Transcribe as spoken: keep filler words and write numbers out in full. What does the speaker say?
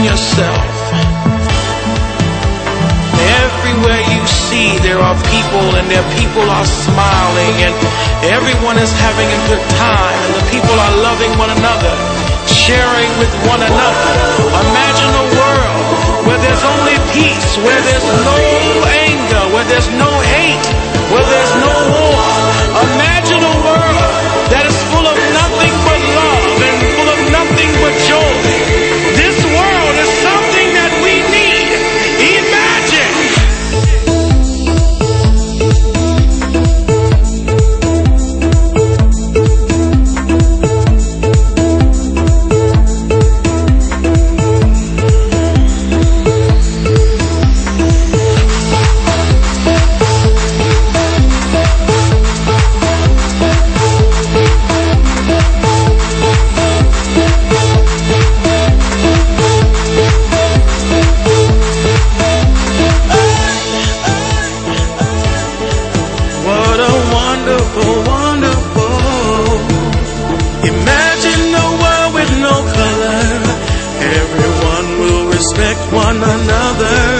Imagine yourself. Everywhere you see, there are people, and their people are smiling, and everyone is having a good time, and the people are loving one another, sharing with one another. Imagine a world where there's only peace, where there's no anger, where there's no hate, where there's no war. Imagine a world that is full of nothing but love and full of nothing but joy. This world is something that we need. Imagine. Wonderful, wonderful. Imagine a world with no color. Everyone will respect one another.